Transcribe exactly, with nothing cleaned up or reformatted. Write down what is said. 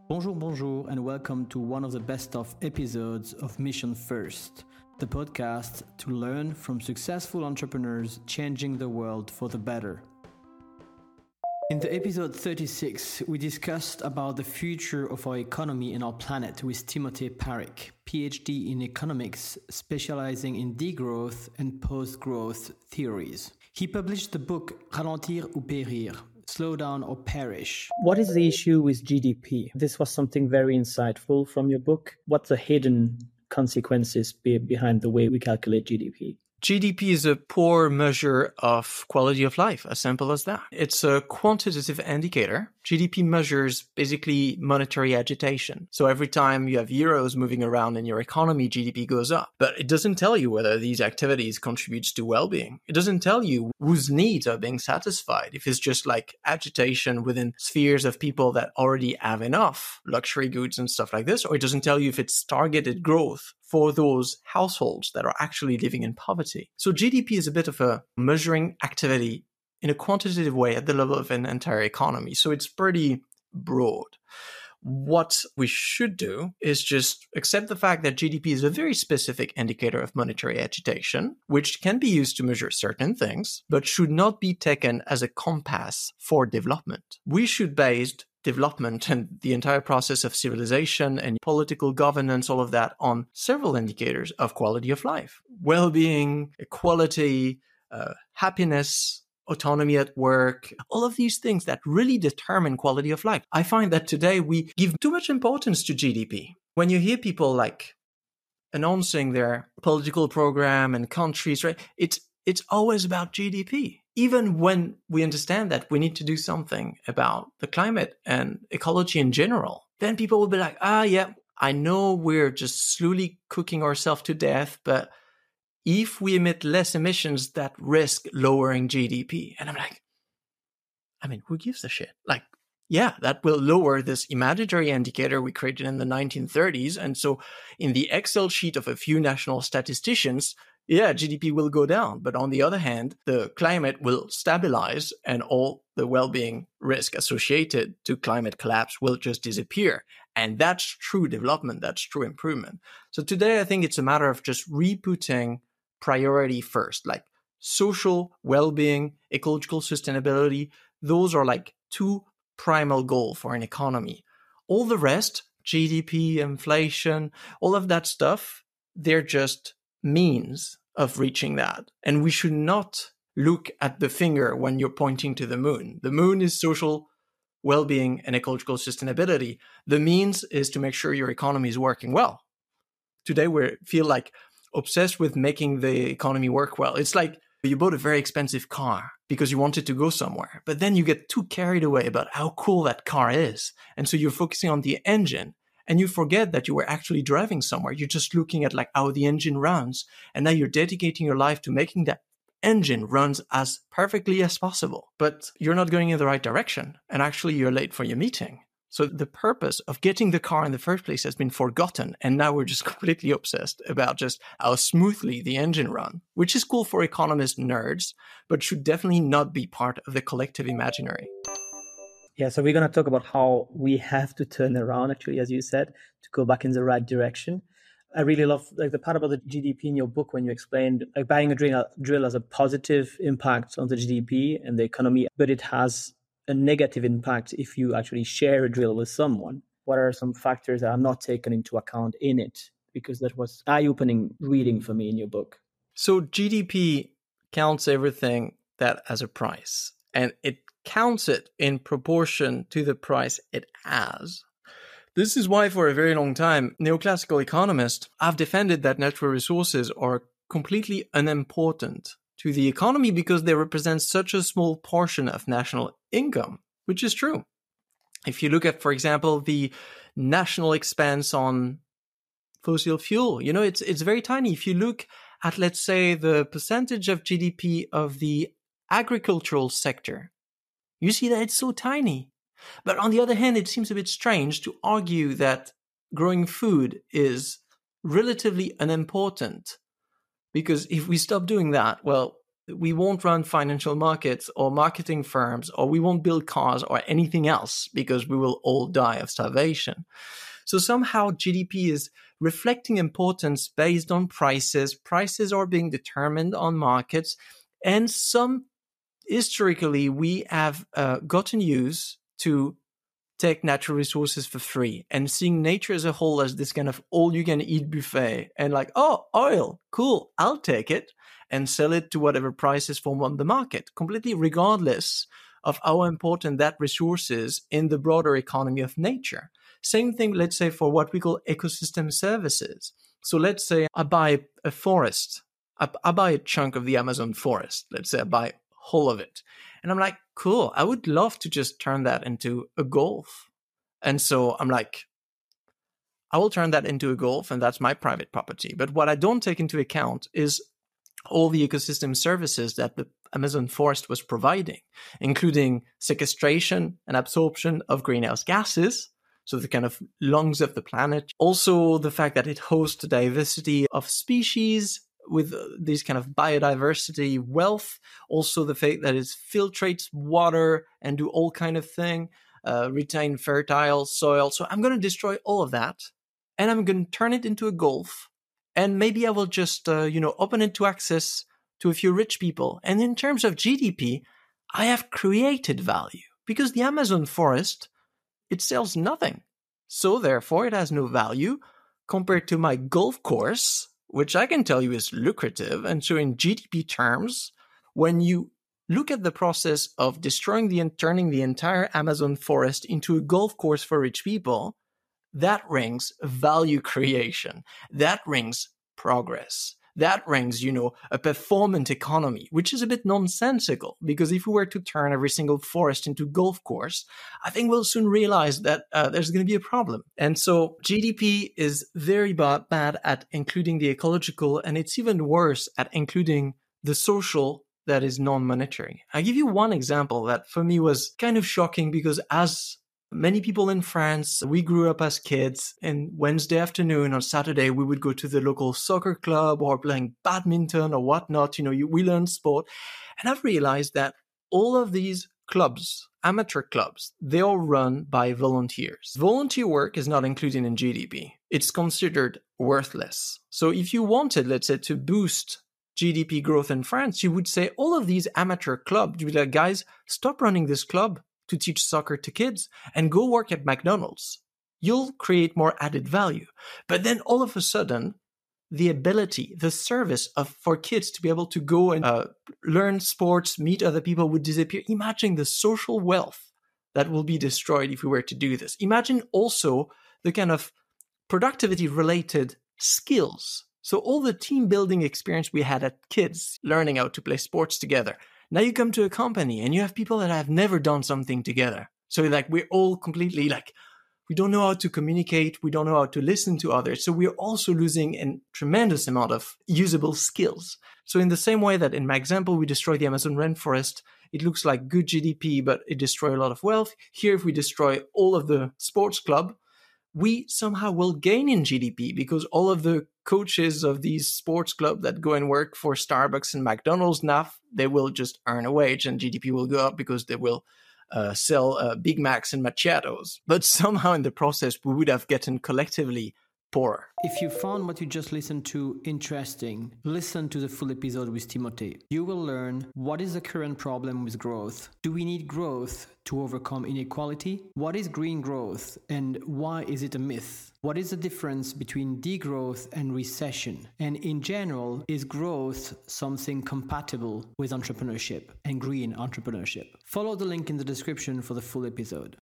Bonjour, bonjour, and welcome to one of the best of episodes of Mission First, the podcast to learn from successful entrepreneurs changing the world for the better. In the episode thirty-six, we discussed about the future of our economy and our planet with Timothée Parikh, PhD in economics, specializing in degrowth and post-growth theories. He published the book Ralentir ou Périr, Slow Down or Perish. What is the issue with G D P? This was something very insightful from your book. What's the hidden consequences be behind the way we calculate G D P? G D P is a poor measure of quality of life, as simple as that. It's a quantitative indicator. G D P measures basically monetary agitation. So every time you have euros moving around in your economy, G D P goes up. But it doesn't tell you whether these activities contributes to well-being. It doesn't tell you whose needs are being satisfied. If it's just like agitation within spheres of people that already have enough luxury goods and stuff like this, or it doesn't tell you if it's targeted growth for those households that are actually living in poverty. So G D P is a bit of a measuring activity in a quantitative way at the level of an entire economy. So it's pretty broad. What we should do is just accept the fact that G D P is a very specific indicator of monetary agitation, which can be used to measure certain things, but should not be taken as a compass for development. We should base development and the entire process of civilization and political governance, all of that, on several indicators of quality of life. Well-being, equality, uh, happiness, autonomy at work, all of these things that really determine quality of life. I find that today we give too much importance to G D P. When you hear people like announcing their political program and countries, right, it's it's always about G D P. Even when we understand that we need to do something about the climate and ecology in general, then people will be like, ah, yeah, I know we're just slowly cooking ourselves to death, but if we emit less emissions, that risk lowering G D P. And I'm like, I mean, who gives a shit? Like, yeah, that will lower this imaginary indicator we created in the nineteen thirties. And so in the Excel sheet of a few national statisticians, yeah, G D P will go down. But on the other hand, the climate will stabilize and all the well-being risk associated to climate collapse will just disappear. And that's true development. That's true improvement. So today, I think it's a matter of just re-putting priority first, like social well-being, ecological sustainability. Those are like two primal goals for an economy. All the rest, G D P, inflation, all of that stuff, they're just means of reaching that. And we should not look at the finger when you're pointing to the moon. The moon is social well-being and ecological sustainability. The means is to make sure your economy is working well. Today we feel like obsessed with making the economy work well. It's like you bought a very expensive car because you wanted to go somewhere, but then you get too carried away about how cool that car is. And so you're focusing on the engine. And you forget that you were actually driving somewhere. You're just looking at like how the engine runs. And now you're dedicating your life to making that engine runs as perfectly as possible. But you're not going in the right direction. And actually you're late for your meeting. So the purpose of getting the car in the first place has been forgotten. And now we're just completely obsessed about just how smoothly the engine runs, which is cool for economist nerds, but should definitely not be part of the collective imaginary. Yeah, so we're going to talk about how we have to turn around, actually, as you said, to go back in the right direction. I really love like the part about the G D P in your book when you explained like buying a drill, drill has a positive impact on the G D P and the economy, but it has a negative impact if you actually share a drill with someone. What are some factors that are not taken into account in it? Because that was eye-opening reading for me in your book. So G D P counts everything that has a price, and it counts it in proportion to the price it has. This is why for a very long time, neoclassical economists have defended that natural resources are completely unimportant to the economy because they represent such a small portion of national income, which is true. If you look at, for example, the national expense on fossil fuel, you know, it's it's very tiny. If you look at, let's say, the percentage of G D P of the agricultural sector, you see that it's so tiny. But on the other hand, it seems a bit strange to argue that growing food is relatively unimportant. Because if we stop doing that, well, we won't run financial markets or marketing firms, or we won't build cars or anything else because we will all die of starvation. So somehow G D P is reflecting importance based on prices. Prices are being determined on markets. And some historically, we have uh, gotten used to take natural resources for free and seeing nature as a whole as this kind of all-you-can-eat buffet and like, oh, oil, cool, I'll take it and sell it to whatever price is formed on the market, completely regardless of how important that resource is in the broader economy of nature. Same thing, let's say, for what we call ecosystem services. So let's say I buy a forest, I, I buy a chunk of the Amazon forest, let's say I buy whole of it. And I'm like, cool, I would love to just turn that into a golf. And so I'm like, I will turn that into a golf and that's my private property. But what I don't take into account is all the ecosystem services that the Amazon forest was providing, including sequestration and absorption of greenhouse gases, so the kind of lungs of the planet. Also the fact that it hosts a diversity of species, with this kind of biodiversity wealth, also the fact that it filtrates water and do all kind of thing, uh, retain fertile soil. So I'm going to destroy all of that and I'm going to turn it into a golf. And maybe I will just, uh, you know, open it to access to a few rich people. And in terms of G D P, I have created value because the Amazon forest, it sells nothing. So therefore it has no value compared to my golf course, which I can tell you is lucrative. And so in G D P terms, when you look at the process of destroying the and turning the entire Amazon forest into a golf course for rich people, that rings value creation. That rings progress. That rings, you know, a performance economy, which is a bit nonsensical because if we were to turn every single forest into golf course, I think we'll soon realize that uh, there's going to be a problem. And so G D P is very ba- bad at including the ecological, and it's even worse at including the social that is non-monetary. I'll give you one example that for me was kind of shocking because as many people in France, we grew up as kids, and Wednesday afternoon or Saturday, we would go to the local soccer club or playing badminton or whatnot. You know, you, we learned sport. And I've realized that all of these clubs, amateur clubs, they are run by volunteers. Volunteer work is not included in G D P. It's considered worthless. So if you wanted, let's say, to boost G D P growth in France, you would say all of these amateur clubs, you'd be like, guys, stop running this club to teach soccer to kids and go work at McDonald's. You'll create more added value. But then all of a sudden, the ability, the service of for kids to be able to go and uh, learn sports, meet other people would disappear. Imagine the social wealth that will be destroyed if we were to do this. Imagine also the kind of productivity-related skills. So all the team building experience we had at kids, learning how to play sports together. Now you come to a company and you have people that have never done something together. So like we're all completely like, we don't know how to communicate. We don't know how to listen to others. So we're also losing a tremendous amount of usable skills. So in the same way that in my example, we destroy the Amazon rainforest, it looks like good G D P, but it destroys a lot of wealth. Here, if we destroy all of the sports club, we somehow will gain in G D P because all of the coaches of these sports clubs that go and work for Starbucks and McDonald's now, they will just earn a wage and G D P will go up because they will uh, sell uh, Big Macs and macchiatos. But somehow in the process, we would have gotten collectively poorer. If you found what you just listened to interesting, listen to the full episode with Timothée. You will learn what is the current problem with growth. Do we need growth to overcome inequality? What is green growth and why is it a myth? What is the difference between degrowth and recession? And in general, is growth something compatible with entrepreneurship and green entrepreneurship? Follow the link in the description for the full episode.